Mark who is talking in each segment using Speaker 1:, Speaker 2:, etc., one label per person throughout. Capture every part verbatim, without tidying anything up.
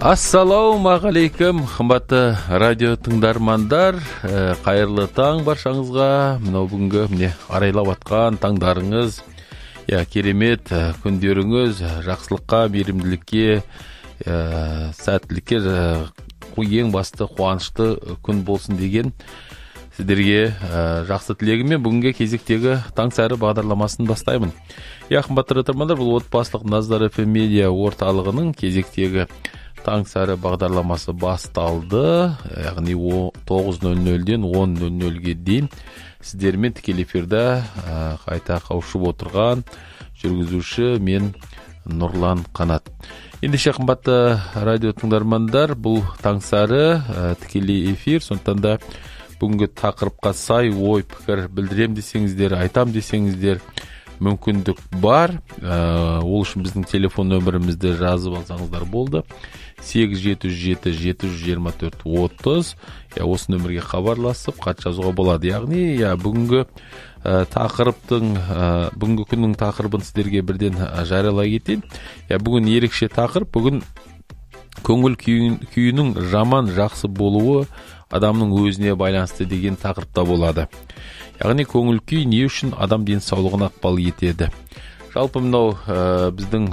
Speaker 1: Ассалаумағалейкум, қымбатты радио тыңдармандар, қайырлы таң баршаңызға. Мынау бүгінгі міне арайлап атқан таңдарыңыз, я керемет күндеріңіз жақсылыққа, мейірімділікке, сәттілікке, ең басты қуанышты күн болсын деген сіздерге жақсы тілегіммен бүгінгі кезектегі таң сәрі бағдарламасын бастаймын. Я қымбатты тыңдармандар, бұл отбасылық Назар эф эм медиа орталығының кезектегі таң сәрі бағдарламасы басталды, яғни тоғыз нөл нөлден он нөл нөлге дейін сіздермен тікелей эфирде қайта қауышып отырған жүргізуші мен Нұрлан Қанат. Ендеше қымбатты радио тыңдармандар, бұл таң сәрі тікелей эфир, сондықтан да бүгінгі тақырыпқа сай ой пікір білдірем десеңіздер, айтам десеңіздер, мүмкіндік бар. Ол үшін біздің телефон нөмірімізді жазып алсаңыздар болды. сегіз жеті жүз жеті жеті жүз жиырма төрт отыз. Осы нөмірге хабарласып хат жазуға болады. Яғни бүгінгі тақырыптың, бүгінгі күннің тақырыбын сіздерге бірден жариялай кетейін. Бүгін ерекше тақырып, бүгін көңіл күйінің жаман жақсы болуы адамның өзіне байланысты деген тақырыпта болады. Яғни көңіл күй не үшін адам денсаулығына ықпал етеді. Жалпы мынау біздің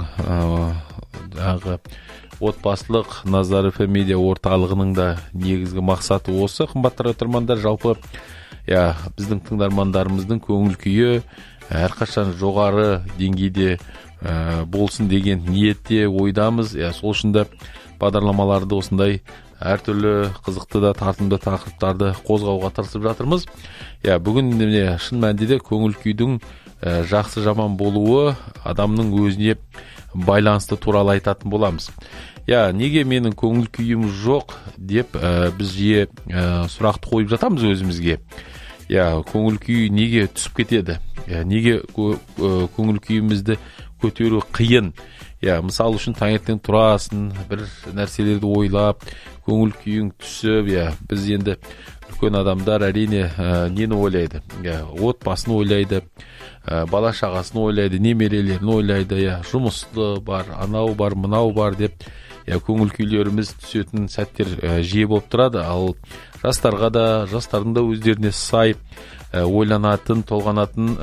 Speaker 1: отбасылық Назар эф эм медиа орталығының да негізгі мақсаты осы. Қымбатты тыңдармандар, жалпы біздің тыңдармандарымыздың көңіл күйі әрқашан жоғары деңгейде болсын деген ниетте ойдамыз. Сол үшін де бағдарламаларды осындай әртүрлі қызықты да тартымды тақырыптарды қозғауға тырысып жатырмыз. Бүгін шын мәнінде көңіл күйдің жақсы жаман болуы адамның өзіне байланысты туралы айтатын боламыз. Неге менің көңіл күйім жоқ деп біз жиі сұрақты қойып жатамыз өзімізге. Көңіл күй неге түсіп кетеді? Неге көңіл күйімізді көтеру қиын? Мысал үшін таңертең тұрасың, бір нәрселерді ойлап, көңіл күйің түсіп, біз енді үлкен адамдар әрине нені ойлайды? Отбасын ойлайды, бала шағасын ойлайды, немерелерін ойлайды, жұмысты бар, анау бар, мынау бар деп көңіл күйлеріміз түсетін сәттер жиі болып тұрады. Ал жастарға да, жастардың да өздеріне сай ойланатын, толғанатын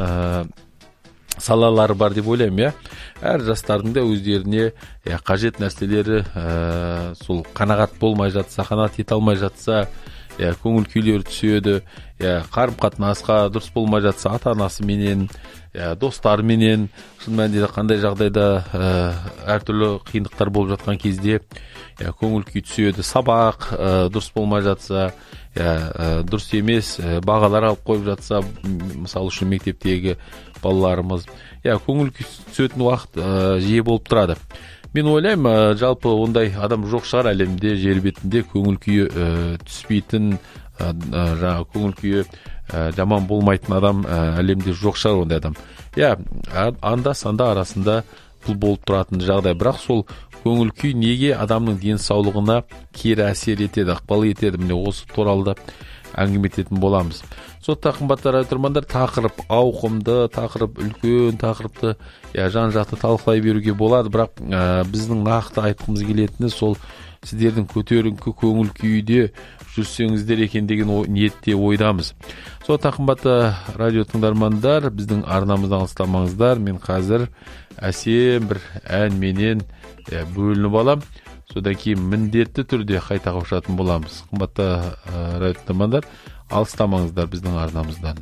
Speaker 1: салалары бар деп ойлаймын. Әр жастардың да өздеріне қажет нәрселері сол қанағат болмай жатса, қанағат ете алмай жатса, көңіл күйлері түседі, қарым-қатынасқа дұрыс болмай жатса, ата-анасы менен, достары менен, шын мәнінде қандай жағдайда әртүрлі қиындықтар болып жатқан кезде көңіл күй түседі. Сабақ дұрыс болмай жатса, дұрыс емес бағалар алып қойып жатса, мысалы үшін мектептегі балаларымыз, көңіл күй түсетін уақыт жиі болып тұрады. Мен ойлаймын, жалпы ондай адам жоқ шығар әлемде, жер бетінде көңіл күйі түспейтін, көңіл күйі жаман болмайтын адам әлемде жоқ шығар ондай адам. Анда-санда арасында бұл болып тұратын жағдай, бірақ сол көңіл күй неге адамның денсаулығына кері әсер етеді, ықпал етеді, міне осы туралы да әңгіме ететін боламыз. Сондықтан қымбатты тыңдармандар, тақырып ауқымды, тақырып үлкен, тақырыпты жан-жақты талқылай беруге болады, бірақ біздің нақты айтқымыз келетіні сол сіздердің көтеріңкі көңіл күйде жүрсеңіздер екен деген ниетте ойдамыз. Сондықтан қымбатты радио тыңдармандар, біздің арнамыздан алыстамаңыздар. Мен қазір әсем бір әнменен бөлініп алам. Содан кейін міндетті түрде қайта қауышатын боламыз. Қымбатты радио тыңдармандар, алыстамаңыздар біздің арнамыздан.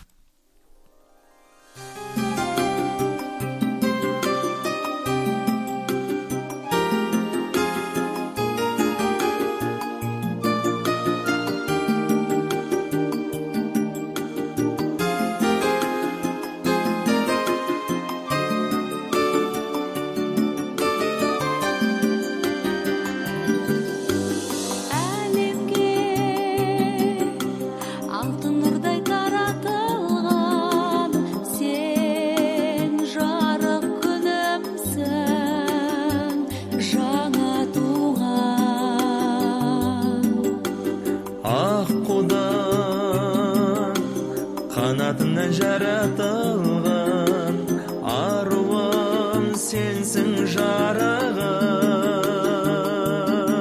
Speaker 2: қанатынан жаратылған аруым сенсің жарығым,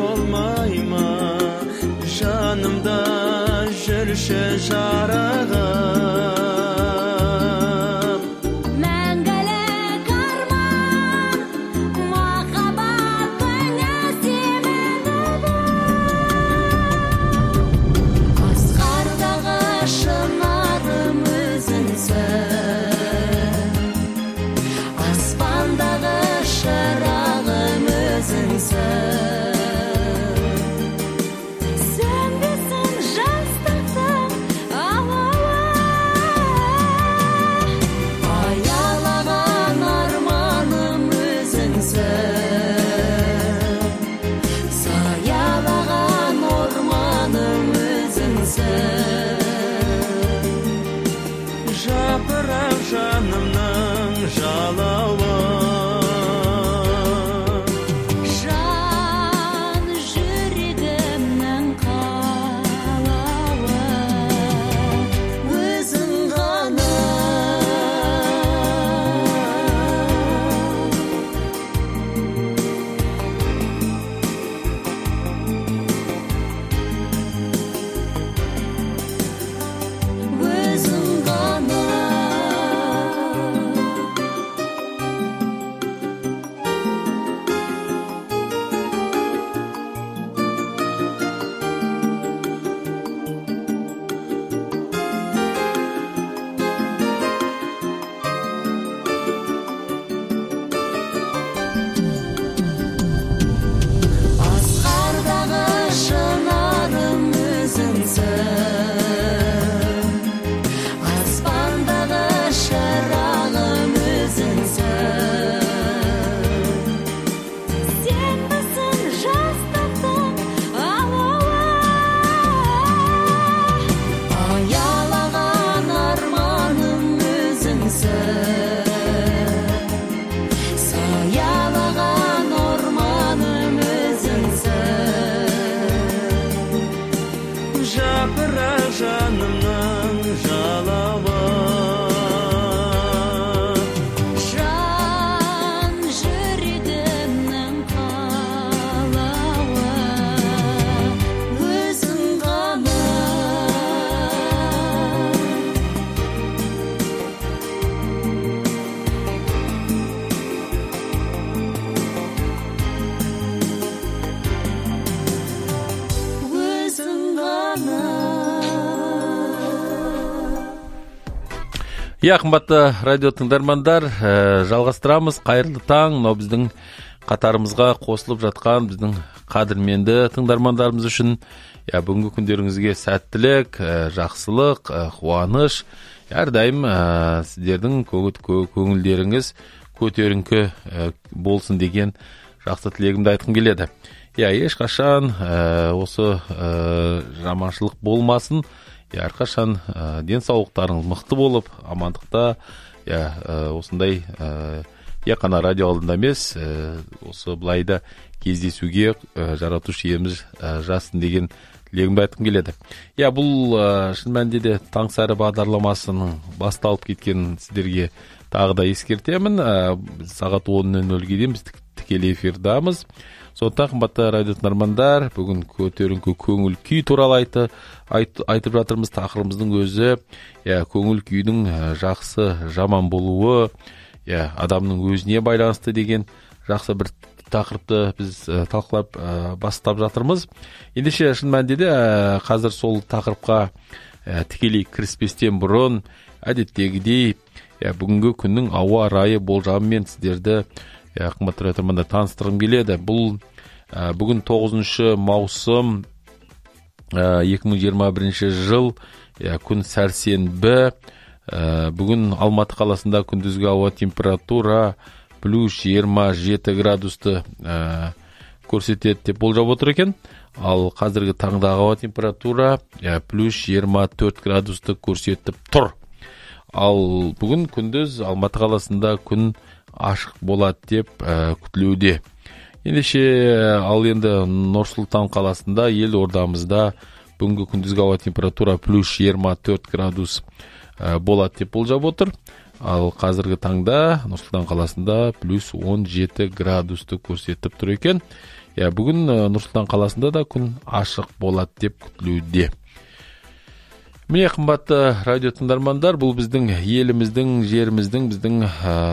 Speaker 2: болмай ма жанымда жүрші жарығым жапырақ жанымның жалауы
Speaker 3: жан жүрегімнің қалауы өзің ғана өзің ғана асқардағы шынарым өзіңсің аспандағы шырағым өзіңсің сенбісің жастықтың алауы аялаған арманым өзіңсің саялаған орманым өзіңсің
Speaker 2: жапырақ жанымның жалауы
Speaker 3: жан жүрегімнің қалауы өзің ғана өзің ғана
Speaker 1: Иә, қымбатты радио тыңдармандар, ә, жалғастырамыз. Қайырлы таң. Мынау біздің қатарымызға қосылып жатқан біздің қадірменді тыңдармандарымыз үшін иә, бүгінгі күндеріңізге сәттілік, ә, жақсылық, ә, қуаныш, әрдайым ә, сіздердің кө- кө- көңілдеріңіз көтеріңкі ә, болсын деген жақсы тілегімді айтқым келеді. Иә, ешқашан ә, осы ә, жаманшылық болмасын. Я, әрқашан ә, денсаулықтарыңыз мықты болып, амандықта, я, ә, осындай ә, я қана радио алдында емес, ә, осы былайда кездесуге ә, жаратушы иеміз ә, жазсын деген тілегімді айтқым келеді. Я, бұл ә, шын мәнінде де Таңсәрі бағдарламасының басталып кеткенін сіздерге тағы да ескертемін. Ә, сағат он нөл нөлге дейін біз тік- тікелей эфирдамыз. Сондықтан қымбатты радио тыңдармандар, бүгін көтеріңкі көңіл күй туралы айты, айт, айтып жатырмыз. Тақырыбымыздың өзі я, көңіл күйдің ә, жақсы жаман болуы, я, адамның өзіне байланысты деген жақсы бір тақырыпты біз ә, талқылап ә, бастап жатырмыз. Ендеше шын мәнінде де ә, қазір сол тақырыпқа ә, тікелей кіріспестен бұрын әдеттегідей я, бүгінгі күннің ауа райы болжамымен сіздерді я, қымбатты радио тыңдармандар таныстырғым келеді. Бұл ә, бүгін тоғызыншы маусым ә, екі мың жиырма бірінші жыл, я, күн сәрсенбі. Ә, бүгін Алматы қаласында күндізгі ауа температура плюс жиырма жеті градусты ә, көрсетеді деп болжап отыр екен. Ал қазіргі таңдағы ауа температура я, плюс жиырма төрт градусты көрсетіп тұр. Ал бүгін күндіз Алматы қаласында күн ашық болады деп ә, күтілуде. Ендеше ал енді Нұр-Сұлтан қаласында, ел ордамызда бүгінгі күндізгі ауа температура плюс жиырма төрт градус ә, болады деп болжап отыр. Ал қазіргі таңда Нұр-Сұлтан қаласында плюс он жеті градусты көрсетіп тұр екен. иә бүгін Нұр-Сұлтан қаласында да күн ашық болады деп күтілуде. Міне қымбатты радио тыңдармандар, бұл біздің еліміздің, жеріміздің, біздің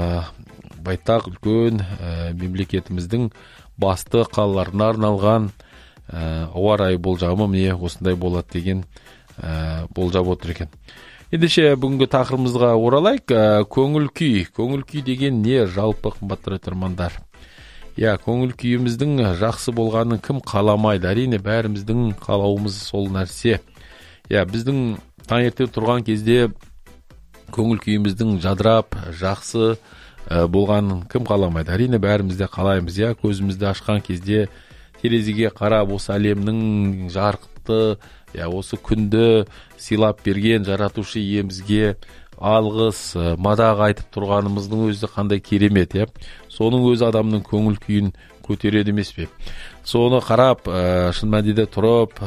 Speaker 1: байтақ үлкен мемлекетіміздің басты қалаларына арналған ауа райы болжамы міне осындай болады деген болжап отыр екен. Ендеше бүгінгі тақырыбымызға оралайық. Көңіл күй. Көңіл күй деген не, жалпы қымбатты тыңдармандар? Я, көңіл күйіміздің жақсы болғанын кім қаламайды? Әрине бәріміздің қалауымыз сол нәрсе. Я, біздің таңертең тұрған кезде көңіл күйіміздің жадырап, жақсы болғанын кім қаламайды? Әрине бәріміз де қалаймыз. Я, көзімізді ашқан кезде терезеге қарап осы әлемнің жарықты, я, осы күнді сыйлап берген жаратушы иемізге алғыс, мадақ айтып тұрғанымыздың өзі қандай керемет, я. Соның өзі адамның көңіл күйін көтереді емес пе? Соны қарап, шын мәнінде тұрып,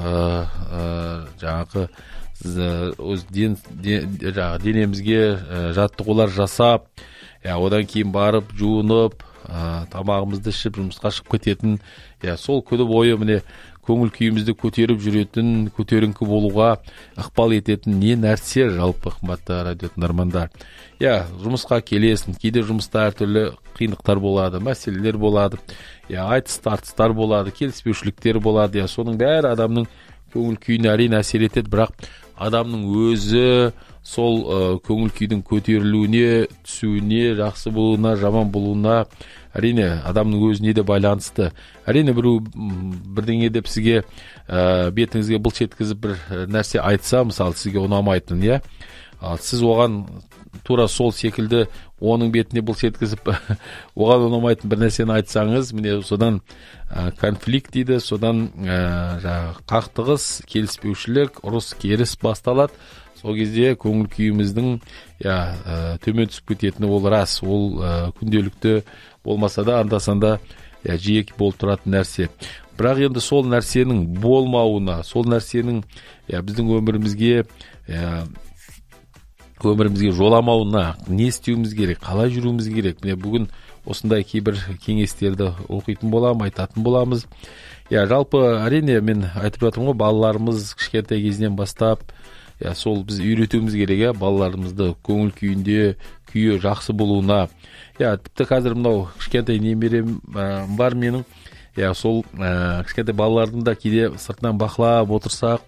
Speaker 1: жаңағы өз денемізге жаттығулар жасап, одан кейін барып жуынып, тамағымызды ішіп жұмысқа шығып кететін, сол күні бойы міне көңіл күйімізді көтеріп жүретін, көтеріңкі болуға ықпал ететін не нәрсе жалпы қымбатты радио тыңдармандар? Я, жұмысқа келесің, кейде жұмыста әртүрлі қиындықтар болады, мәселелер болады, я, айтыс тартыстар болады, келіспеушіліктер болады, я, соның бәрі адамның көңіл күйіне әрине әсер етеді, бірақ адамның өзі сол ә, көңіл күйдің көтерілуіне, түсуіне, жақсы болуына, жаман болуына әрине адамның өзіне де байланысты. Әрине біреу бірдеңе деп сізге ә, бетіңізге былш еткізіп бір нәрсе айтса, мысалы сізге ұнамайтын, иә, сіз оған тура сол секілді оның бетіне былш еткізіп оған ұнамайтын бір нәрсені айтсаңыз, міне содан ә, конфликт дейді, содан ә, қақтығыс, келіспеушілік, ұрыс керіс басталады. Сол кезде көңіл күйіміздің я, ә, төмен түсіп кететіні ол рас. Ол ә, күнделікті болмаса да анда-санда я, жиі болып тұратын нәрсе. Бірақ енді сол нәрсенің болмауына, сол нәрсенің я, біздің өмірімізге я, өмірімізге жоламауына не істеуіміз керек, қалай жүруіміз керек? Міне бүгін осындай кейбір кеңестерді оқитын боламыз, айтатын боламыз. Я, жалпы әрине мен айтып жатырмын ғой, балаларымыз кішкентай кезінен бастап я, сол біз үйретуіміз керек, я, балаларымызды көңіл күйінде, күйі жақсы болуына. Я, тіпті қазір мынау кішкентай немерем ә, бар менің. Я, сол ә, кішкентай балалардың да кейде сыртынан бақылап отырсақ,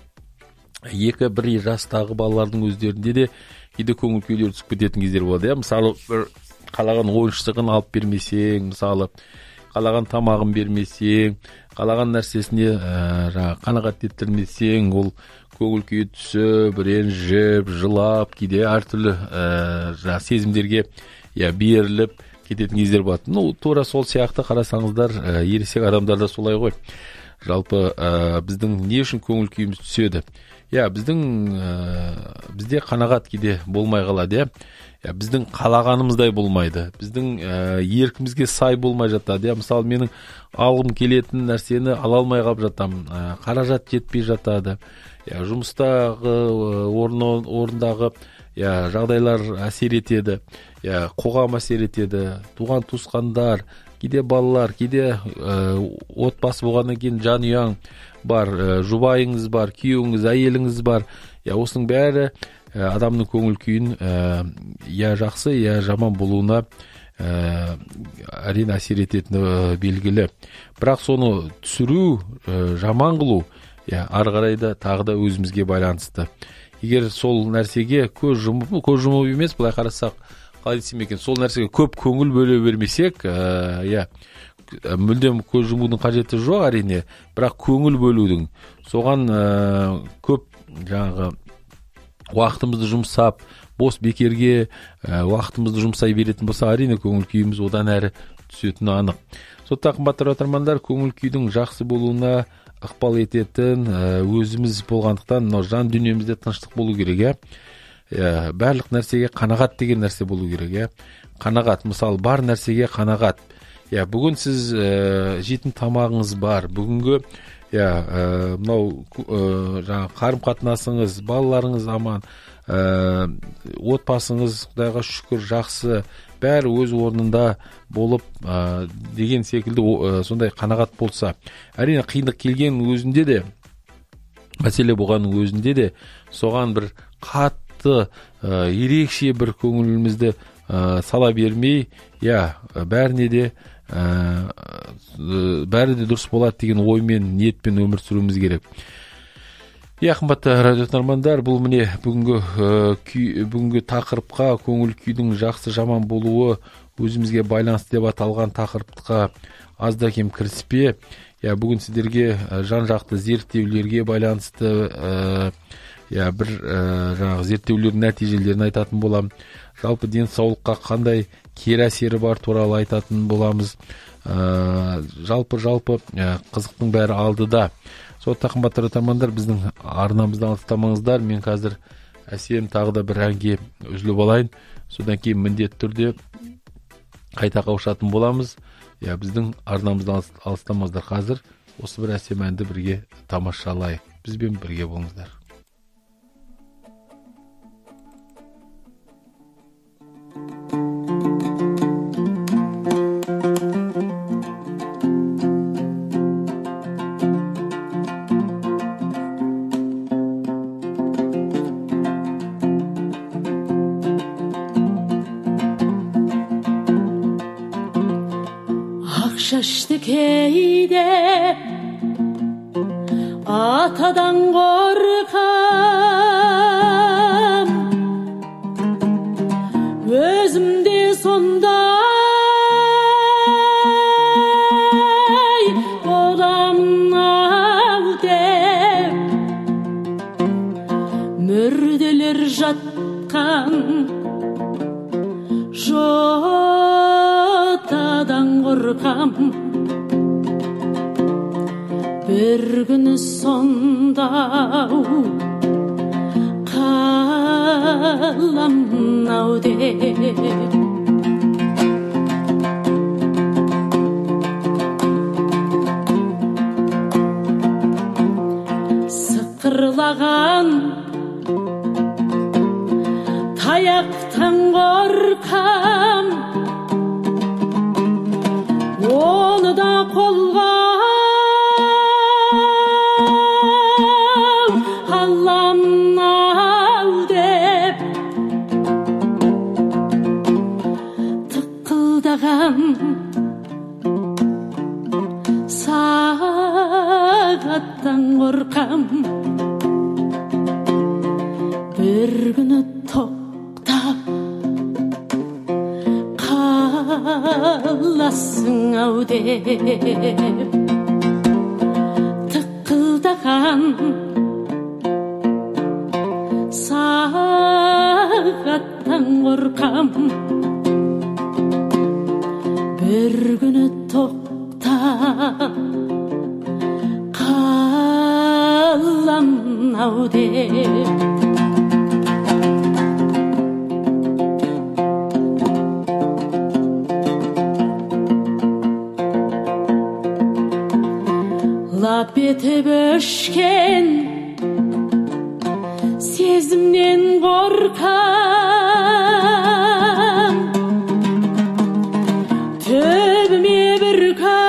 Speaker 1: екі бір жастағы балалардың өздерінде де кейде көңіл күйлері түсіп кететін кездер болады. Я, мысалы бір қалаған ойыншығын алып бермесең, мысалы қалаған тамағын бермесең, қалаған нәрсесіне ә, қанағат еттірмесең, ол көңіл күйі түсіп, ренжіп, жылап, кейде әртүрлі ә, сезімдерге я, беріліп кететін кездер болады. Ну, тура сол сияқты қарасаңыздар, ә, ересек адамдарда солай ғой. Жалпы ә, біздің не үшін көңіл күйіміз түседі? Я, біздің ә, бізде қанағат кейде болмай қалады, я. Я, біздің қалағанымыздай болмайды. Біздің ә, еркімізге сай болмай жатады. Я, мысалы менің алғым келетін нәрсені ала алмай қалып жатамын. Ә, қаражат жетпей жатады. Я, жұмыстағы орны, орындағы я, жағдайлар әсер етеді. Я, қоғам әсер етеді. Туған туысқандар, кейде балалар, кейде ә, отбасы болғаннан кейін жанұяң бар, ә, жұбайыңыз бар, күйеуіңіз, әйеліңіз бар. Я, осының бәрі ә, адамның көңіл күйін ә, я жақсы, я жаман болуына ә, әрине әсер ететіні ә, белгілі. Бірақ соны түсіру, ә, жаман қылу, я, ары қарай да тағы да өзімізге байланысты. Егер сол нәрсеге көз жұмып, көз жұмып емес, былай қарасақ, қалай десем екен, сол нәрсеге көп көңіл бөле бермесек, ә, я, мүлдем көз жұмудың қажеті жоқ әрине, бірақ көңіл бөлудің, соған ә, көп жаңағы уақытымызды жұмсап, бос бекерге ә, уақытымызды жұмсай беретін болса, әрине көңіл күйіміз одан әрі түсетіні анық. Сондықтан қымбатты тыңдармандар, көңіл күйдің жақсы болуына ықпал ететін өзіміз болғандықтан, мынау жан дүниемізде тыныштық болу керек, иә. Барлық нәрсеге қанағат деген нәрсе болу керек, иә. Қанағат, мысалы бар нәрсеге қанағат. Я, бүгін сіз ә, жейтін тамағыңыз бар. Бүгінгі я, ә, мынау ә, жаңа қарым қатынасыңыз, балаларыңыз аман, отбасыңыз Құдайға шүкір жақсы, бәрі өз орнында болып деген секілді сондай қанағат болса, әрине қиындық келген өзінде де, мәселе болған өзінде де соған бір қатты ерекше бір көңілімізді сала бермей, я бәріне де бәрі де дұрыс болады деген оймен, ниетпен өмір сүруіміз керек. Я, қымбатты радио тыңдармандар, бұл міне бүгінгі бүгінгі тақырыпқа, көңіл күйдің жақсы жаман болуы өзімізге байланысты деп аталған тақырыпқа азда кем кіріспе. Я, бүгін сіздерге жан-жақты зерттеулерге байланысты я бір жаңағы зерттеулердің нәтижелерін айтатын боламын. Жалпы денсаулыққа қандай кері әсері бар туралы айтатын боламыз. Жалпы жалпы қызықтың бәрі алдыда. Сондықтан қымбатты тыңдармандар, біздің арнамыздан алыстамаңыздар. Мен қазір әсем тағы да бір әнге үзіліп алайын. Содан кейін міндетті түрде қайта қауышатын боламыз. Я, біздің арнамыздан алыстамаңыздар. Қазір осы бір әсем әнді бірге тамашалайық. Бізбен бірге болыңыздар.
Speaker 3: Şaştı кейде атадан қорқам, өзімде сондай боламын-ау деп, мүрделер жатқан жотадан қорқам. Bir günü sondau kalam-ау деп, сықырлаған таяқтан қорқам, оны да қолға аламын-ау деп, тықылдаған сағаттан қорқам. Bir күні тоқтап қаласың-ау деп, тықылдаған сағаттан қорқам. Bir күні тоқтап қаламын-ау деп. Lap etip öşken сезімнен қорқам, төбіме бір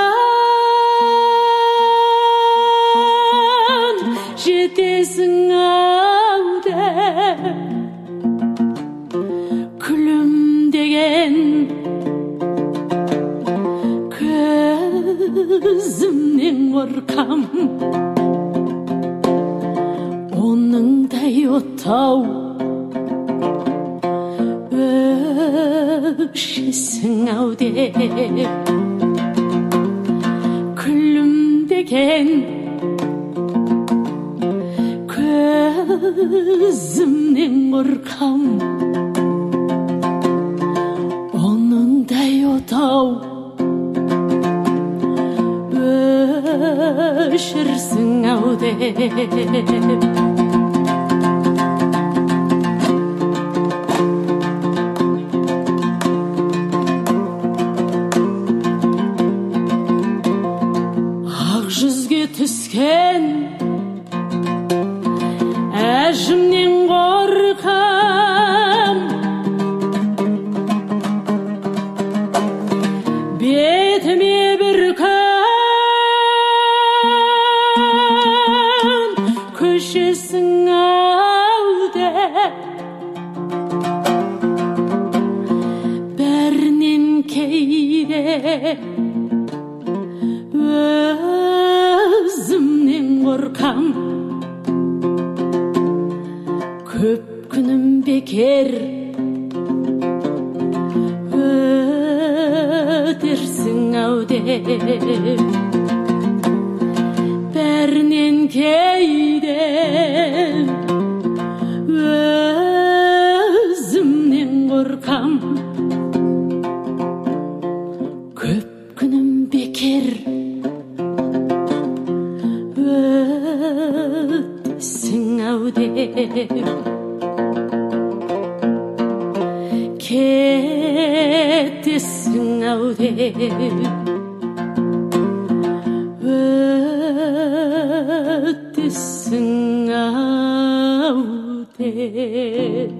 Speaker 3: күн жетесің-ау деп, күлімдеген көзімнен қорқам. Оныңдай отау өшесің-ау деп, күлімдеген көзімнен қорқам. Оныңдай отау өшірсің-ау деп. түскен әжімнен қорқам. өтерсің ау деп бәрінен кейде өзімнен қорқам көп күнім бекер өтесің ау деп кетесің ау деп өтесің ау деп.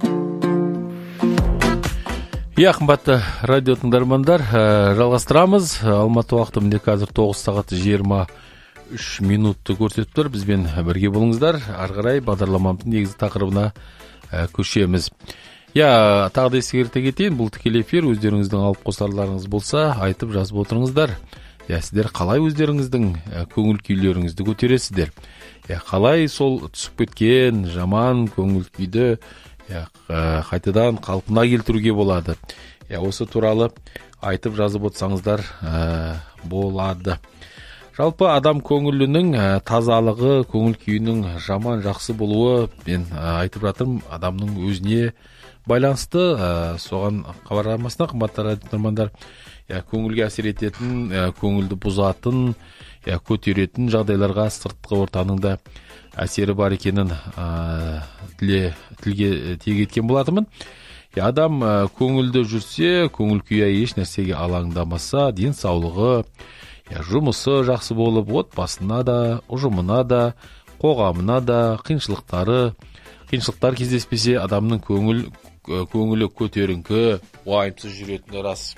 Speaker 1: Иә, қымбатты радио тыңдармандар, жалғастырамыз. Алматы уақыты міне қазір тоғыз сағат жиырма үш минутты көрсетіп тұр. Бізбен бірге болыңыздар. Ары қарай бағдарламамыздың негізгі тақырыбына көшеміз. Я, тағы да ескерте кетейін, бұл тікелей эфир, өздеріңіздің алып қосарларыңыз болса, айтып жазып отырыңыздар. Я, сіздер қалай өздеріңіздің көңіл күйлеріңізді көтересіздер? Я, қалай сол түсіп кеткен жаман көңіл күйді я, қайтадан қалпына келтіруге болады? Я, осы туралы айтып жазып отырсаңыздар ә, болады. Жалпы адам көңілінің ә, тазалығы, көңіл күйінің жаман жақсы болуы, мен ә, айтып жатырмын, адамның өзіне байланысты. ә, соған қарамастан қымбатты радио тыңдармандар, я, көңілге әсер ететін, ә, көңілді бұзатын, я, көтеретін жағдайларға сыртқы ортаның да әсері бар екенін ә, тіле, тілге тиек еткен болатынмын. Я, адам ә, көңілді жүрсе, көңіл күйі еш нәрсеге алаңдамаса, денсаулығы, я, жұмысы жақсы болып, отбасына да, ұжымына да, қоғамына да қиыншылықтары қиыншылықтар кездеспесе, адамның көңіл көңілі көтеріңкі, уайымсыз жүретіні рас.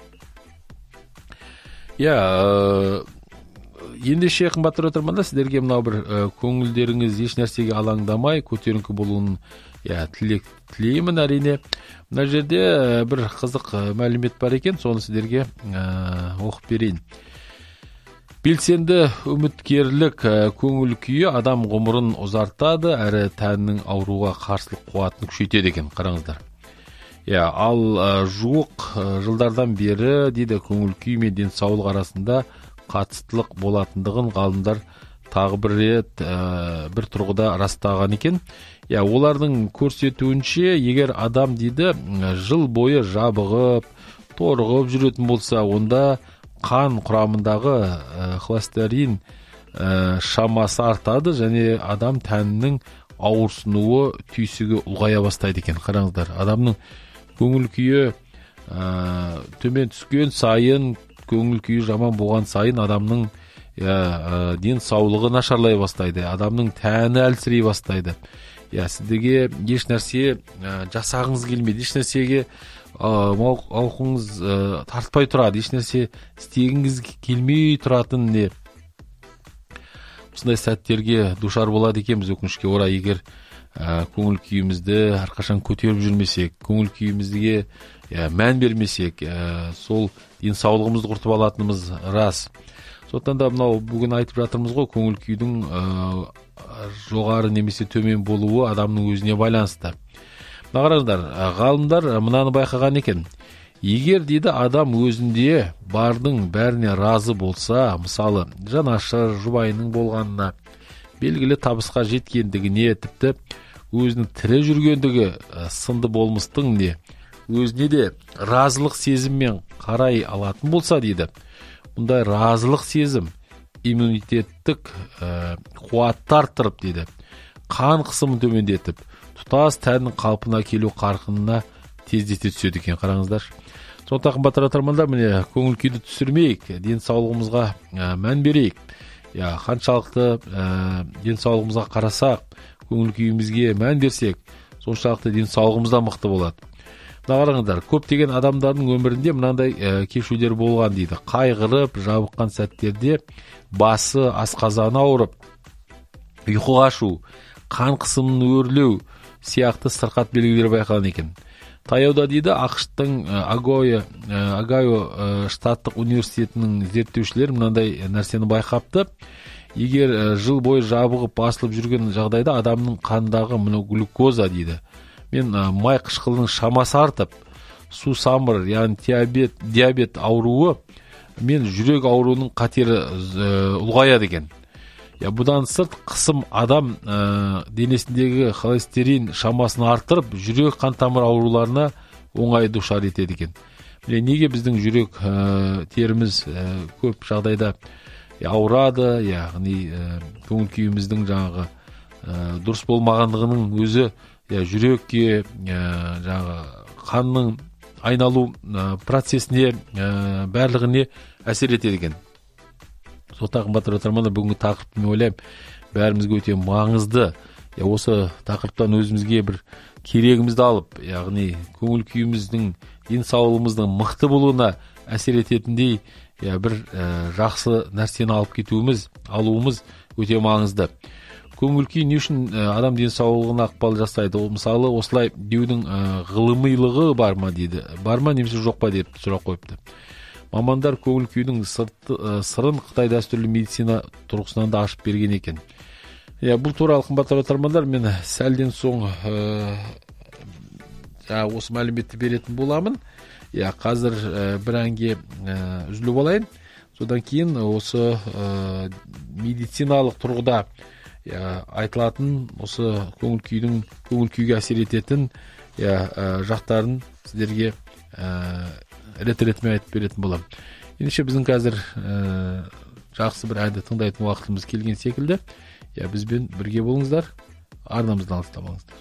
Speaker 1: Я, ендеше қымбатты тыңдармандар, сіздерге мынау бір көңілдеріңіз еш нәрсеге алаңдамай көтеріңкі болуын я, тілек тілеймін әрине. Мына жерде бір қызық мәлімет бар екен, соны сіздерге оқып берейін. Белсенді үміткерлік көңіл күйі адам ғұмырын ұзартады, әрі тәннің ауруға қарсылық қуатын күшейтеді екен. Қараңыздар. Я, ал жуық жылдардан бері дейді, көңіл күй мен денсаулық арасында қатыстылық болатындығын ғалымдар тағы бір рет ә, бір тұрғыда растаған екен. Я, олардың көрсетуінше, егер адам дейді жыл бойы жабығып, торығып жүретін болса, онда қан құрамындағы ә, холестерин ә, шамасы артады және адам тәнінің ауырсынуы, түйсігі ұлғая бастайды екен. Қараңыздар, адамның көңіл күйі ә, төмен түскен сайын, көңіл күйі жаман болған сайын адамның ә, денсаулығы нашарлай бастайды, адамның тәні әлсірей бастайды. Я, сіздерге еш нәрсе ә, жасағыңыз келмейді, еш нәрсеге мауқыңыз тартпай тұрады, еш нәрсе істегіңіз келмей тұратын не осындай сәттерге душар болады екенбіз. Өкінішке орай, егер ә, көңіл күйімізді әрқашан көтеріп жүрмесек, көңіл күйімізге ә, мән бермесек, ә, сол денсаулығымызды құртып алатынымыз рас. Сондықтан да мынау бүгін айтып жатырмыз ғой, көңіл күйдің ә, жоғары немесе төмен болуы адамның өзіне байланысты. Қараңыздар, ғалымдар мынаны байқаған екен. Егер дейді адам өзінде бардың бәріне разы болса, мысалы жанашыр жұбайының болғанына, белгілі табысқа жеткендігіне, тіпті өзінің тірі жүргендігі сынды болмыстың не өзіне де разылық сезіммен қарай алатын болса дейді, бұндай разылық сезім иммунитеттік ә, қуатты арттырып дейді, қан қысымын төмендетіп, тұтас тәннің қалпына келу қарқынына тездете түседі екен. Қараңыздар. Сондықтан қымбатты тыңдармандар, міне көңіл күйді түсірмейік, денсаулығымызға ә, мән берейік. Я, қаншалықты ә, денсаулығымызға қарасақ, көңіл күйімізге мән берсек, соншалықты денсаулығымыз да мықты болады. Мына қараңыздар, көптеген адамдардың өмірінде мынандай ә, кешулер болған дейді. Қайғырып, жабыққан сәттерде басы, асқазаны ауырып, ұйқы қашу, қан қысымын өрлеу сияқты сырқат белгілері байқалған екен. Таяуда дейді, ақш-тың Агайо Агайо штаттық университетінің зерттеушілері мынандай нәрсені байқапты. Егер жыл бойы жабығып басылып жүрген жағдайда адамның қандағы мұны глюкоза дейді, мен май қышқылының шамасы артып, су самыр, яғни диабет, диабет ауруы, мен жүрек ауруының қатері ұлғаяды екен. Я бұдан сырт қысым адам ә, денесіндегі холестерин шамасын арттырып, жүрек қан тамыр ауруларына оңай душар етеді екен. Міне неге біздің жүрек ә, теріміз ә, көп жағдайда ә, ауырады, яғни ә, көңіл күйіміздің жаңағы ә, дұрыс болмағандығының өзі ә, жүрекке ә, жаңағы қанның айналу ә, процесіне ә, барлығына әсер етеді екен. Сондықтан қымбатты тыңдармандар, бүгінгі тақырып мен ойлаймын бәрімізге өте маңызды. Я осы тақырыптан өзімізге бір керегімізді алып, яғни көңіл күйіміздің, денсаулығымыздың мықты болуына әсер ететіндей я бір ә, жақсы нәрсені алып кетуіміз, алуымыз өте маңызды. Көңіл күй не үшін ә, адам денсаулығына ықпал жасайды? Ол мысалы осылай деудің ә, ғылымилығы бар ма дейді, бар ма немесе жоқ па деп сұрақ қойыпты. Мамандар көңіл күйдің сырын Қытай дәстүрлі медицина тұрғысынан да ашып берген екен. Я, бұл туралы қымбатты тыңдармандар, мен сәлден соң ә, ә, осы мәліметті беретін боламын. Я, қазір ә, бір әнге ә, үзіліп алайын. Содан кейін осы ә, медициналық тұрғыда я, айтылатын осы көңіл күйдің көңіл күйге әсер ететін я, ә, жақтарын сіздерге ә, рет-ретімен айтып беретін болам. Ендеше біздің қазір ә, жақсы бір әнді тыңдайтын уақытымыз келген секілді. Я, бізбен бірге болыңыздар, арнамыздан алыстамаңыздар.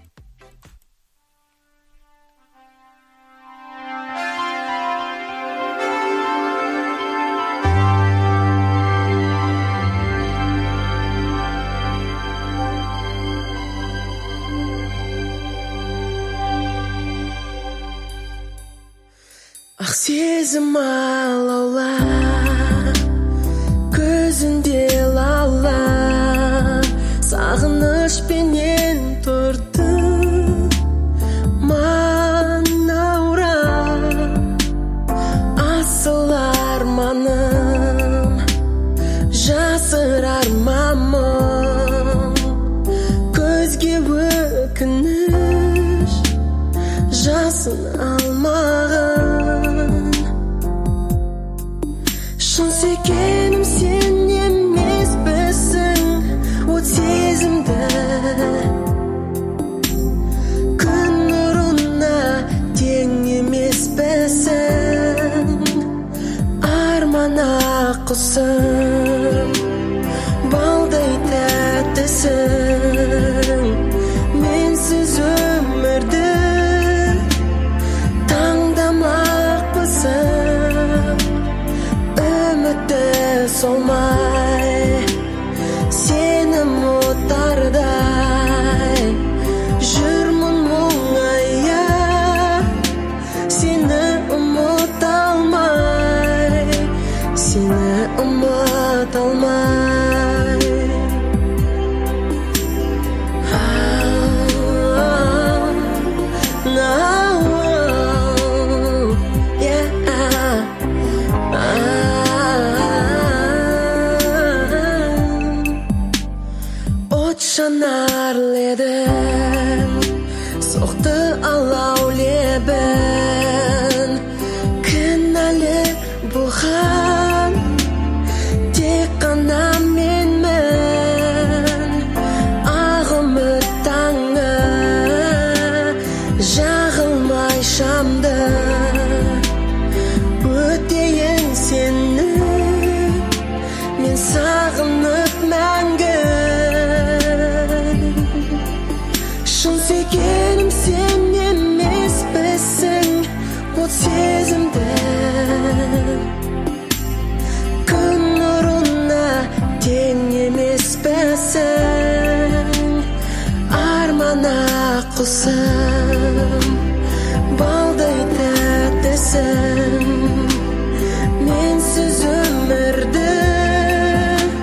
Speaker 4: Ақ сезім алаула, көзінде лаула, сағыныш пенен тұрды манаура, асыл арманым, жасырар мамым, көзге өкініш, жасын алмағын. Шын сүйгенім сен емеспісің, от сезімді күн нұрына тең емеспісің, армана құсым, балдай тәттісің, менсіз өмірді солмай, сені мұтардай, жүрмін мұңая, сені ұмыт алмай, сені ұмыт алмай. Жанар лебін, соқты алау лебін, кінәлі бұған, тек қана менмін, ағымы таңы, жағылмай шамды, өтейін сені, мен сағынып мәңгі. Шын сүйгенім сен емеспісің, от сезімді күн нұрына тең емеспісің, армана құсым, балдай тәттісің, менсіз өмірді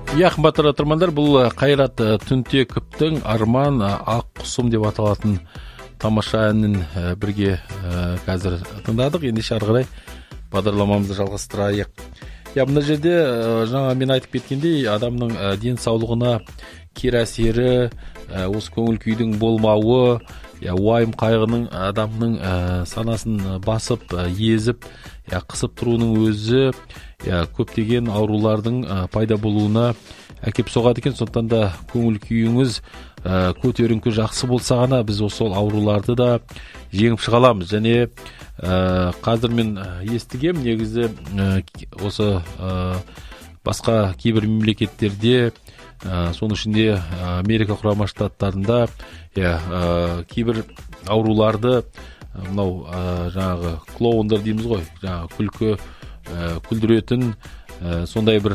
Speaker 1: Я қымбатты радиотыңдармандар, бұл Қайрат Түнтековтың Арман ақ құсым деп аталатын тамаша әнін бірге қазір тыңдадық. Ендеше ары қарай бағдарламамызды жалғастырайық. Я мына жерде жаңа мен айтып кеткендей, адамның денсаулығына кері әсері, осы көңіл күйдің болмауы, я уайым қайғының адамның санасын басып, езіп, я қысып тұруының өзі я көптеген аурулардың пайда болуына әкеп соғады екен. Сондықтан да көңіл күйіңіз көтеріңкі жақсы болса ғана біз осы ауруларды да жеңіп шыға аламыз. Және қазір мен естігем, негізі осы басқа кейбір мемлекеттерде, соның ішінде Америка құрама штаттарында кейбір ауруларды мынау жаңағы клоундар дейміз ғой, жаңағы күлкі күлдіретін сондай бір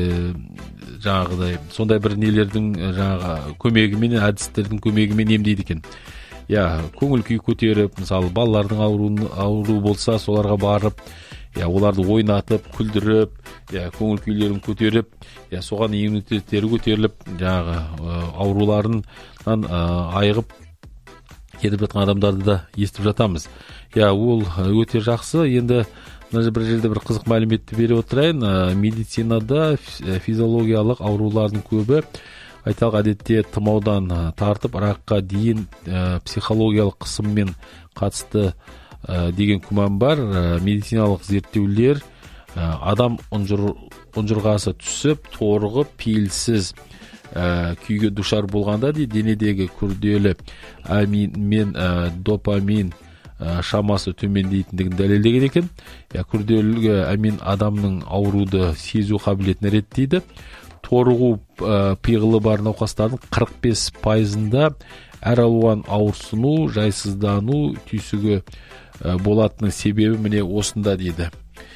Speaker 1: жаңағыдай сондай бір нелердің жаңағы көмегімен, әдістердің көмегімен емдейді екен. Я көңіл күй көтеріп, мысалы балалардың ауру болса, соларға барып, я оларды ойнатып, күлдіріп, я көңіл күйлерін көтеріп, я соған иммунитеттері көтеріліп, жаңағы ауруларынан айығып кетіп жатқан адамдарды да естіп жатамыз. Я ол өте жақсы. Енді мына бір жерде бір қызық мәліметті беріп отырайын. Медицинада физиологиялық аурулардың көбі, айталық әдетте тұмаудан тартып раққа дейін психологиялық қысыммен қатысты деген күмән бар. Медициналық зерттеулер адам ұнжырғасы түсіп, торығып, пейілсіз күйге душар болғанда дейді, денедегі күрделі амин мен допамин шамасы төмендейтіндігін дәлелдеген екен. Күрделі амин адамның ауруды сезу қабілетін реттейді. Торығу пиғылы бар науқастардың қырық бес пайызында әр алуан ауырсыну, жайсыздану, түйсігі болатының себебі міне осында дейді.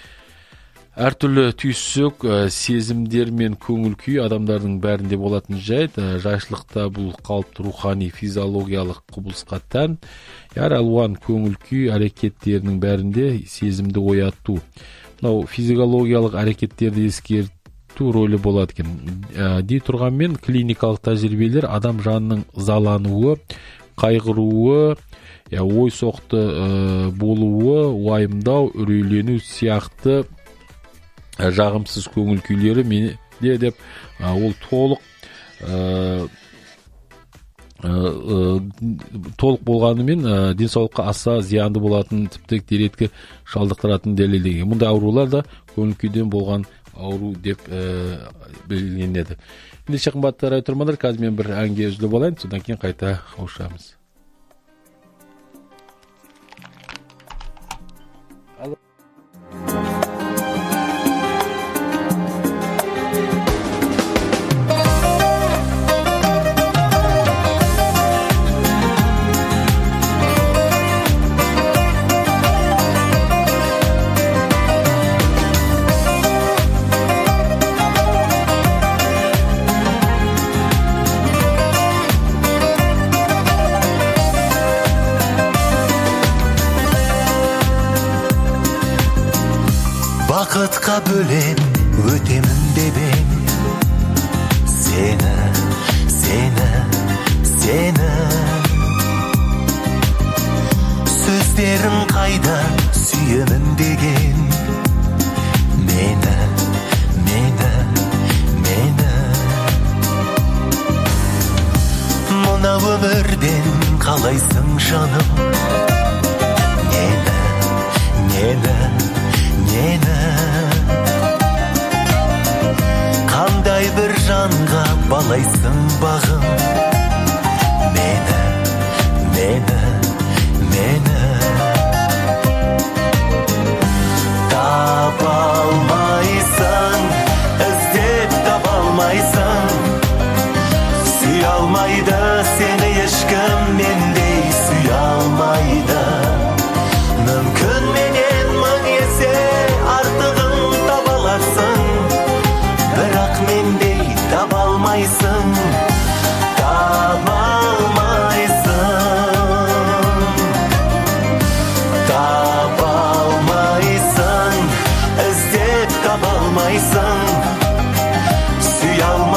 Speaker 1: Әртүрлі түйсік, сезімдер мен көңіл күй адамдардың бәрінде болатын жайт. Жайшылықта бұл қалыпты рухани физиологиялық құбылысқа тән. Әр алуан көңіл күй әрекеттерінің бәрінде сезімді ояту. Мынау физиологиялық әрекеттерді ескерту рөлі болады екен. Дей тұрғанмен клиникалық тәжірибелер адам жанының ызалануы, қайғыруы, ой соқты болуы, уайымдау, үрейлену сияқты жағымсыз көңіл күйлері менде деп ол толық толық болғанымен денсаулыққа аса зиянды болатын, тіпті деретке шалдықтыратын дәлелдеген. Мұндай аурулар да көңіл күйден болған ауру деп белгіленеді. Ендеше қымбатты радиотыңдармандар, қазір мен бір әнге үзіліп алайын, содан кейін қайта қауышамыз.
Speaker 5: Бақытқа бөлем өтемін деп ең сені, сені, сені. Сөздерің қайда сүйемін деген мені, мені, мені. Мына өмірден қалайсың жаным, нені, нені, нені. Қандай бір жанға балайсың бағым, мені, мені, мені. Таба алмайсың, іздеп таба алмайсың, сүйе алмайды сені ешкім мендей сүйе алмайды. Мүмкін менен мың есе артығын таба аларсың, бірақ мендей таба алмайсың, таба алмайсың, таба алмайсың, іздеп таба алмайсың, сүйе алмайсың.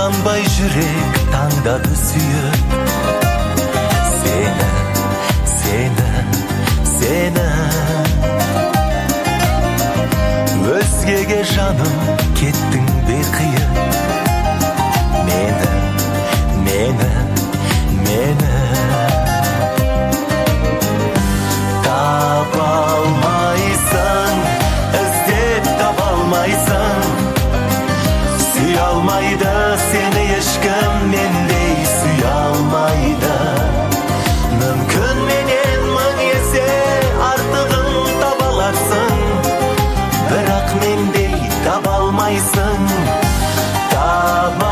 Speaker 5: Ойланбай жүрек таңдады сүйіп Сені, сені, сені Өзгеге жаным кеттің бе қиып Мені, мені, мені Таба алмайсың, іздеп таба алмайсың Сүй алмайды сені ешкім мендей сүй алмайды Мүмкін менен мың есе артығын таба аларсың Бірақ мендей таба алмайсың Таба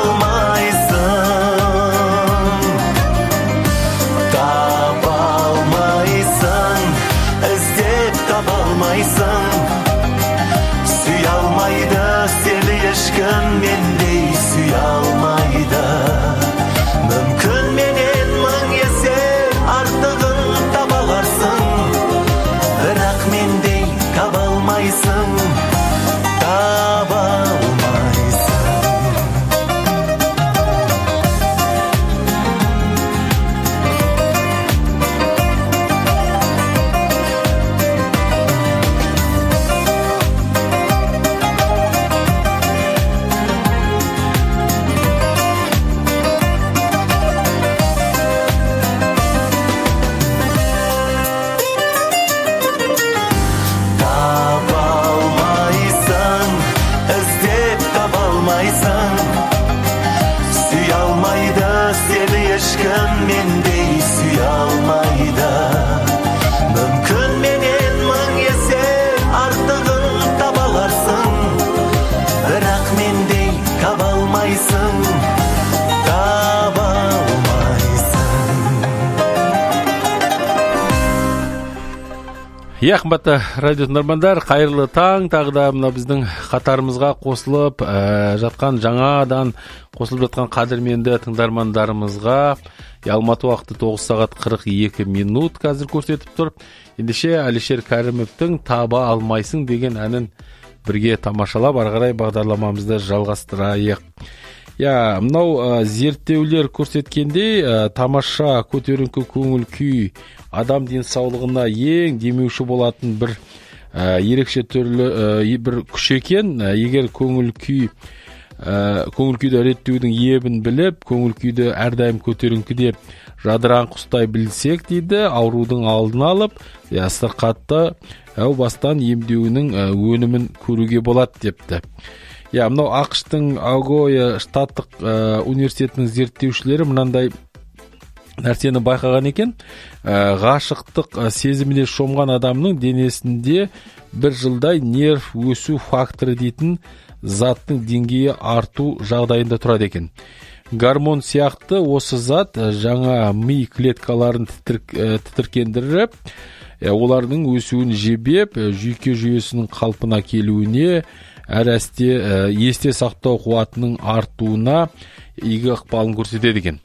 Speaker 5: алмайсың Таба алмайсың Іздеп таба алмайсың Сүй алмайды сені ешкім мендей сүй алмайды Мүмкін менен мың есе артығын таба аларсың Бірақ мендей таба алмайсың Таба алмайсың Таба алмайсың, іздеп таба алмайсың Сүй алмайды сені ешкім мендей сүй алмайды Мүмкін менен мың есе артығын таба аларсың Бірақ мендей таба алмайсың Таба алмайсың
Speaker 1: Иә, қымбатты радио тыңдармандар, қайырлы таң. Тағы да мына біздің қатарымызға қосылып ә, жатқан жаңадан қосылып жатқан қадірменді тыңдармандарымызға Алматы уақыты тоғыз сағат қырық екі минут қазір көрсетіп тұр. Ендеше Алишер Кәрімовтың Таба алмайсың деген әнін бірге тамашалап, ары қарай бағдарламамызды жалғастырайық. Я, мынау ә, зерттеулер көрсеткендей, ә, тамаша көтеріңкі көңіл күй адам денсаулығына ең демеуші болатын бір ә, ерекше түрлі ә, бір күш екен. Ә, егер көңіл күй ә, көңіл күйді реттеудің ебін біліп, көңіл күйді әрдайым көтеріңкіде жадыраңқы ұстай білсек дейді, аурудың алдын алып, я, сырқатты әу бастан емдеуінің ә, өнімін көруге болады депті. Я, мынау ақштың Агоя штаттық ә, университетінің зерттеушілері мынандай нәрсені байқаған екен. Ә, ғашықтық ә, сезіміне шомған адамның денесінде бір жылдай нерв өсу факторы дейтін заттың деңгейі арту жағдайында тұрады екен. Гормон сияқты осы зат ә, жаңа ми клеткаларын тітірк, ә, тітіркендіріп, ә, олардың өсуін жебеп, ә, жүйке жүйесінің қалпына келуіне, әр әсте ә, есте сақтау қуатының артуына игі ықпалын көрсетеді екен.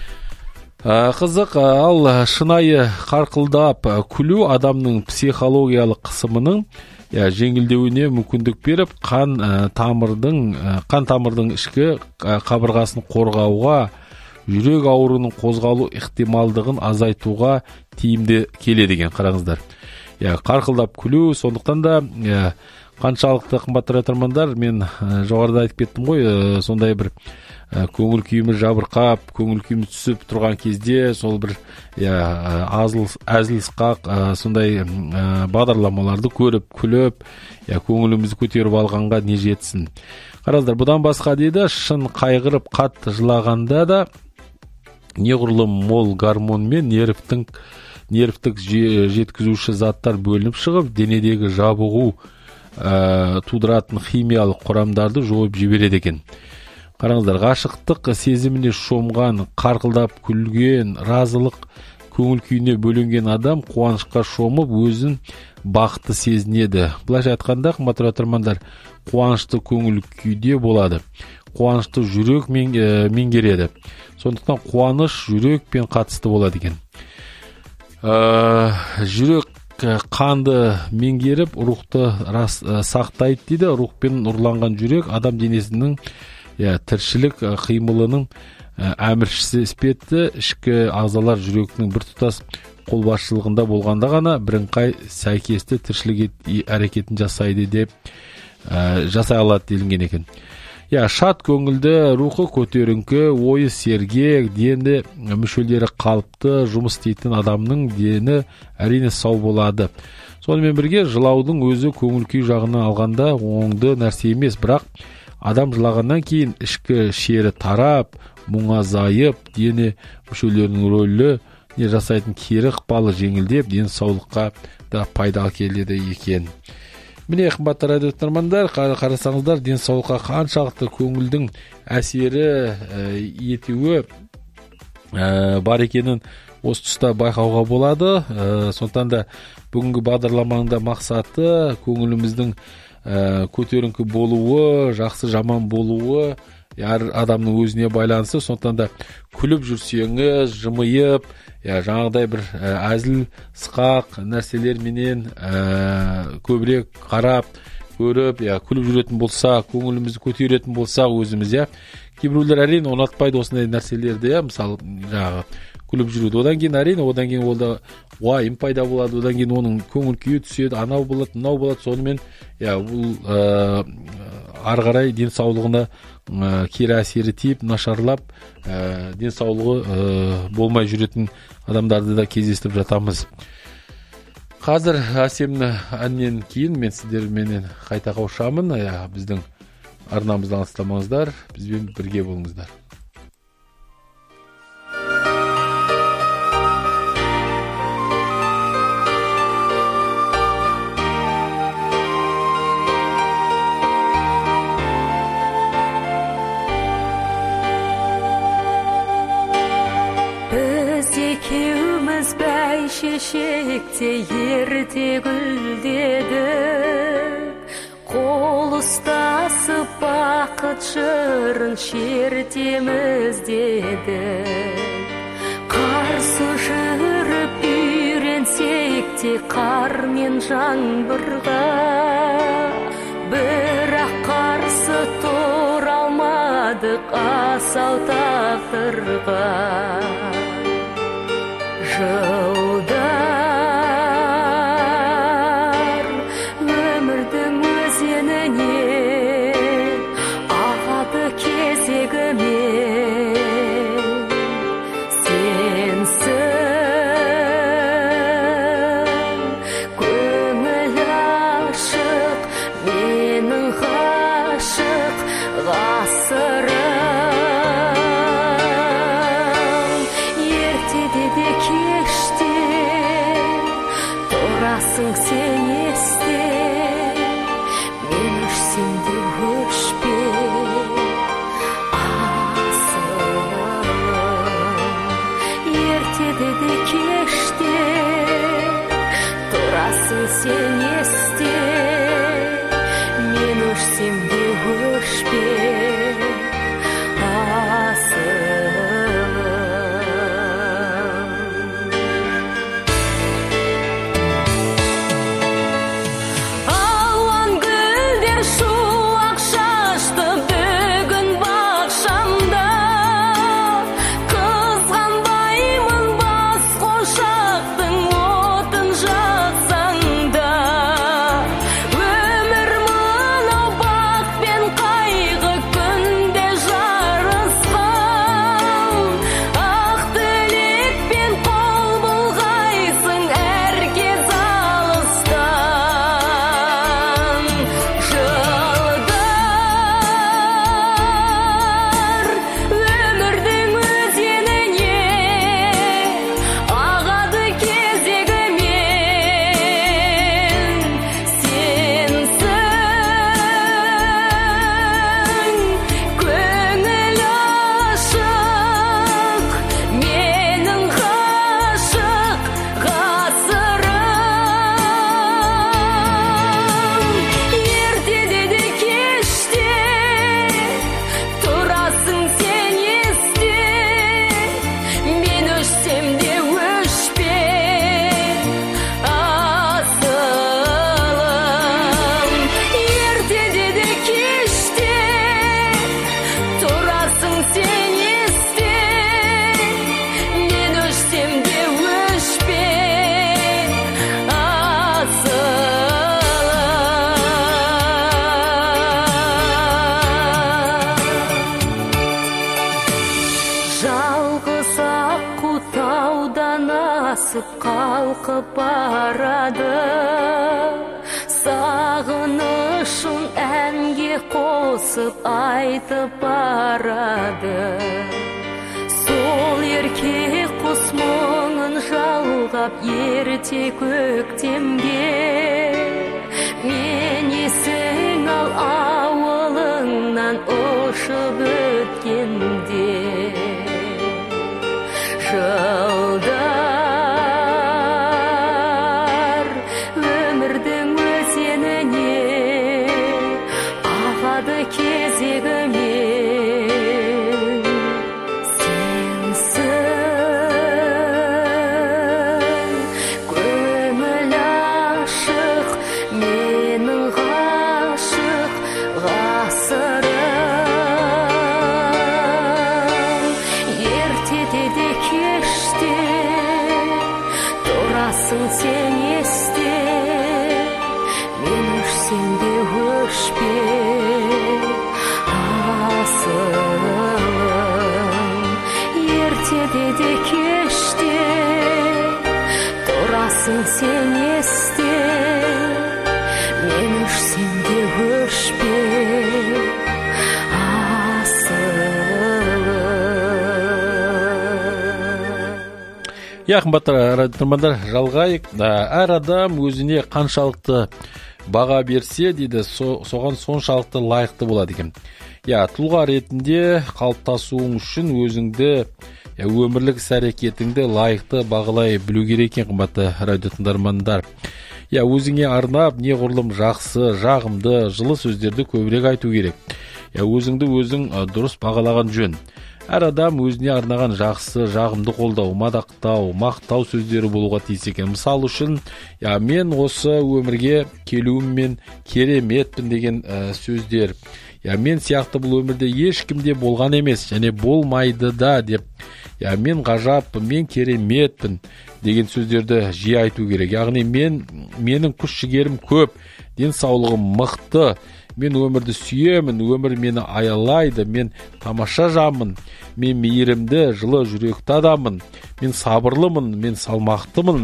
Speaker 1: Ә, қызық, ал шынайы қарқылдап күлу адамның психологиялық қысымының ә, жеңілдеуіне мүмкіндік беріп, қан ә, тамырдың ә, қан тамырдың ішкі ә, қабырғасын қорғауға, жүрек ауруының қозғалу ықтималдығын азайтуға тиімді келеді екен. Қараңыздар. Ә, қарқылдап күлу, сондықтан да ә, қаншалықты қымбатты тыңдармандар, мен ә, жоғарыда айтып кеттім ғой, ә, сондай бір ә, көңіл күйіміз жабырқап, көңіл күйіміз түсіп тұрған кезде сол бір ә, азыл әзіл-сықақ ә, сондай ә, бағдарламаларды көріп, күліп, ә, көңілімізді көтеріп алғанға не жетсін. Қараңыздар, бұдан басқа дейді, шын қайғырып қатты жылағанда да неғұрлым мол гормон мен нервтің нервтік жеткізуші заттар бөлініп шығып, денедегі жабығу Ә, тудыратын химиялық құрамдарды жойып жібереді екен. Қараңыздар, ғашықтық сезіміне шомған, қарқылдап күлген, разылық көңіл күйіне бөленген адам қуанышқа шомып, өзін бақытты сезінеді. Былайша айтқанда, қымбатты тыңдармандар, қуанышты көңіл күйде болады. Қуанышты жүрек мен, ә, меңгереді. Сондықтан қуаныш жүрекпен қатысты болады екен. Ә, жүрек қанды меңгеріп, рухты рас, ә, сақтайды дейді. Рухпен ұрланған жүрек адам денесінің я тіршілік қимылының әміршісі іспетті, ішкі ағзалар жүректің біртұтас қолбасшылығында болғанда ғана бірыңғай сәйкесті тіршілік әрекетін жасайды деп жасай алады делінген екен. Я шат көңілді, рухы көтеріңкі, ойы сергек, дені мүшелері қалыпты жұмыс істейтін адамның дені әрине сау болады. Сонымен бірге жылаудың өзі көңіл күй жағынан алғанда оңды нәрсе емес, бірақ адам жылағаннан кейін ішкі шері тарап, мұңа зайып, дені мүшелерінің рөлі не жасайтын кері ықпалы жеңілдеп, денсаулыққа да пайдалы келеді екен. Міне, қымбатты радио тыңдармандар, қарасаңыздар, денсаулыққа қаншалықты көңілдің әсері етуі бар екенін осы тұста байқауға болады. Сондықтан да бүгінгі бағдарламаның да мақсаты көңіліміздің көтеріңкі болуы, жақсы жаман болуы, әр адамның өзіне байланысты. Сондықтан да күліп жүрсеңіз, жымиып, жаңағыдай бір әзіл сықақ нәрселерменен көбірек қарап, көріп, күліп жүретін болса, көңілімізді көтеретін болса өзіміз, кейбіреулер әрине ұнатпайды осындай нәрселерді, мысалы, жаңағы күліп жүруді. Одан кейін әрине, одан кейін ол да уайым пайда болады, одан кейін оның көңіл күйі түседі, анау болады, мынау болады. Сонымен, бұл ары қарай денсаулығына кері әсері тиіп, нашарлап, денсаулығы болмай жүретін адамдарды да кездестіп жатамыз. Қазір әсемні әннен кейін мен сіздерменен қайта қауышамын. Біздің арнамыздан алыстамаңыздар, бізбен бірге болыңыздар.
Speaker 3: Шешекте ерте гүлдедік, қол ұстасып бақыт жырын шертеміз дедік. Қарсы жүріп үйренсек те қар мен жаңбырға, бірақ қарсы тұра алмадық асау тағдырға. Жылдар өмірдің өзеніне ағады кезегімен, сенсің көңіл ашық, менің ғашық ғасырым. Сен есте, мен өшсем де өшпе, асылым. Ертеде де кеште, тұрасың сен есте, мен өшсем де өшпе, басып қалқып барады, сағынышын әнге қосып айтып барады. Сол ерке құс мұңын жалғап ерте көктемге, мен есің ал ауылыңнан ұшып өткенде. Жылдар өмірдің өзеніне ағады кезегімен, сенсің көңіл ашық, менің ғашық ғасырым. Ертеде де кеште тұрасың сен есте, мен өшсем де өшпе асылым. Ертеде де кеште тұрасың сен есте, мен өшсем де өшпе
Speaker 1: Я қымбатты радио тыңдармандар, жалғайық. Әр адам өзіне қаншалықты баға берсе дейді, соған соншалықты лайықты болады екен. Я тұлға ретінде қалыптасуың үшін өзіңді, өмірлік іс-әрекетіңді лайықты бағалай білу керек екен, қымбатты радио тыңдармандар. Я өзіңе арнап неғұрлым жақсы, жағымды, жылы сөздерді көбірек айту керек. Я өзіңді өзің дұрыс бағалаған жөн. Әр адам өзіне арнаған жақсы, жағымды қолдау, мадақтау, мақтау сөздері болуға тиіс екен. Мысал үшін, я мен осы өмірге келуіммен кереметпін деген ә, сөздер. Я мен сияқты бұл өмірде ешкімде болған емес, және болмайды да деп. Я мен ғажаппын, мен кереметпін деген сөздерді жиі айту керек. Яғни мен менің күш-жігерім көп, денсаулығым мықты, мен өмірді сүйемін, өмір мені аялайды, мен тамаша жанмын, мен мейірімді, жылы жүректі адаммын, мен сабырлымын, мен салмақтымын,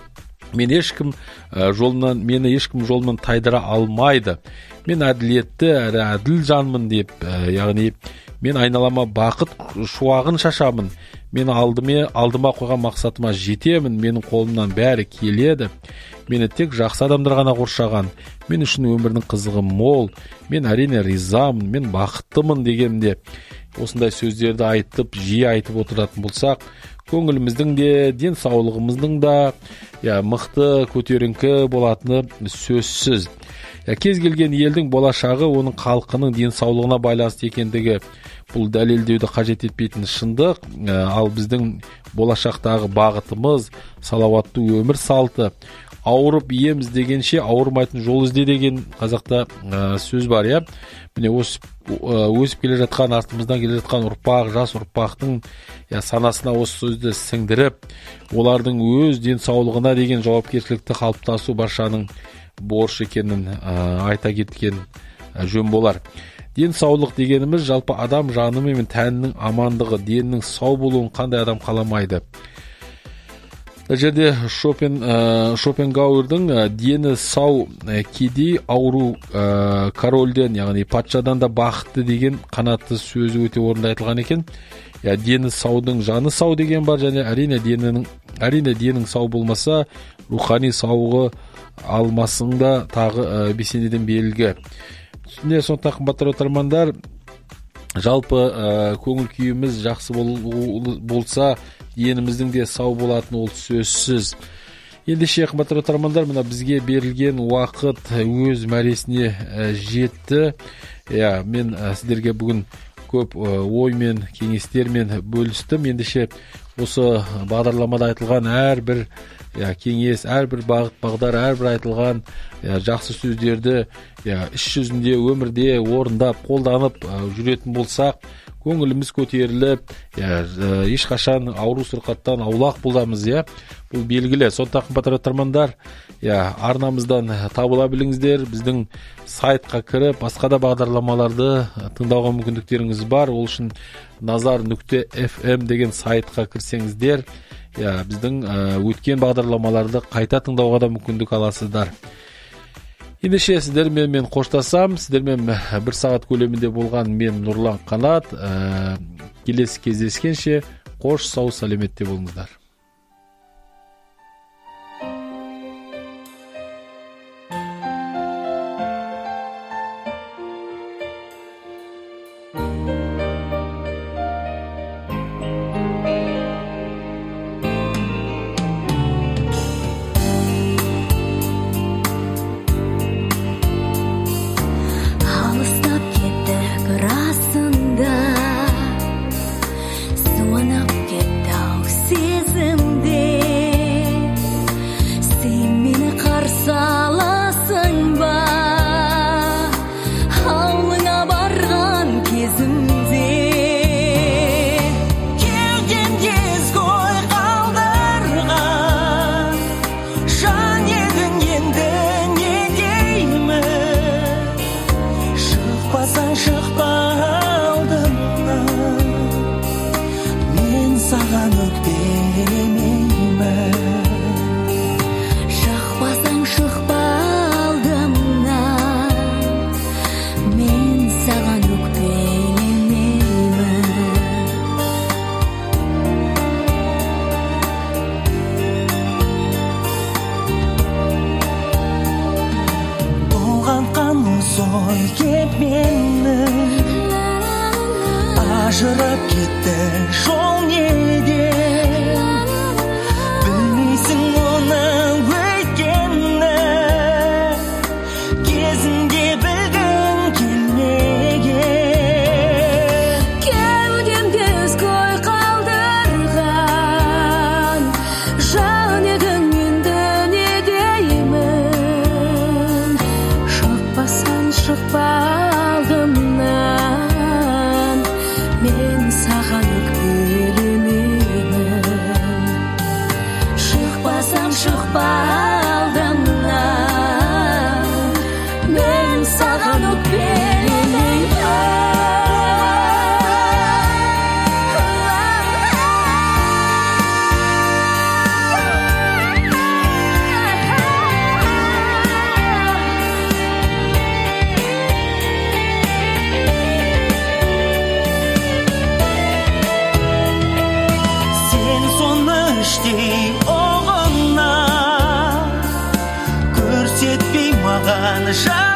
Speaker 1: мен ешкім ә, жолынан, мені ешкім жолынан тайдыра алмайды, мен әділетті әрі әділ жанмын деп, ә, яғни мен айналама бақыт шуағын шашамын, мен алдыме, алдыма қойған мақсатыма жетемін, менің қолымнан бәрі келеді, мені тек жақсы адамдар ғана қоршаған, мен үшін өмірдің қызығы мол, мен әрине ризамын, мен бақыттымын дегенде осындай сөздерді айтып, жиі айтып отыратын болсақ, көңіліміздің де, денсаулығымыздың да я, мықты көтеріңкі болатыны сөзсіз. Я, кез келген елдің болашағы оның халқының денсаулығына байланысты екендігі бұл дәлелдеуді қажет етпейтін шындық, ал біздің болашақтағы бағытымыз салауатты өмір салты. Ауырып еміз дегенше ауырмайтын жол ізде деген қазақта ә, сөз бар, я. Міне өсіп, өсіп келе жатқан, артымыздан келе жатқан ұрпақ, жас ұрпақтың я, санасына осы сөзді сіңдіріп, олардың өз денсаулығына деген жауапкершілікті қалыптасу баршаның борышы екенін ә, айта кеткен ә, жөн болар. Денсаулық дегеніміз жалпы адам жаны мен тәнінің амандығы, денінің сау болуын қандай адам қаламайды. Жерде Шопен, ә, Шопенгауэрдің ә, дені сау ә, кедей ауру ә, корольден, яғни патшадан да бақытты деген қанатты сөзі өте орынды айтылған екен. Я, дені саудың жаны сау деген бар, және әрине денінің, әрине денің сау болмаса, рухани сауығы алмасында тағы ә, бесенеден белгі. Түсінде сонда қымбатты тыңдармандар, жалпы ә, көңіл күйіміз жақсы бол, болса, деніміздің де сау болатын ол сөзсіз. Ендеше қымбатты тыңдармандар, мына бізге берілген уақыт өз мәресіне ә, жетті. Я, мен ә, сіздерге бүгін көп ә, ой мен кеңестермен бөлістім. Ендеше осы бағдарламада айтылған әрбір я, кеңес, әрбір бағыт бағдар, әрбір айтылған я, жақсы сөздерді я, іс жүзінде өмірде орындап, қолданып ә, жүретін болсақ, көңіліміз көтеріліп, я, ә, ешқашан ауру сырқаттан аулақ боламыз, я. Бұл белгілі. Сондықтан қымбатты тыңдармандар, я, арнамыздан табыла біліңіздер. Біздің сайтқа кіріп, басқа да бағдарламаларды тыңдауға мүмкіндіктеріңіз бар. Ол үшін назар нүкте эф эм деген сайтқа кірсеңіздер, я биздин өткен бағдарламаларды қайта тыңдауға да мүмкіндік аласыздар. Ендеше сіздермен мен қоштасам, сіздермен бір сағат көлемінде болған мен Нұрлан Қанат. Келесі кездескенше қош, сау, сәлеметте болыңыздар.
Speaker 2: ажырап кетті жол неде, білмейсің оның өткені, кезінде білгің келмеген.
Speaker 3: Кеудемде ізгой қалдырған жан едің енді не деймін, шықпасаң шықпа алдымнан, мен саған өкпелемеймін. Шықпасаң шықпа алдымнан, мен саған
Speaker 2: Сен соны іштей оғына, көрсетпей маған жан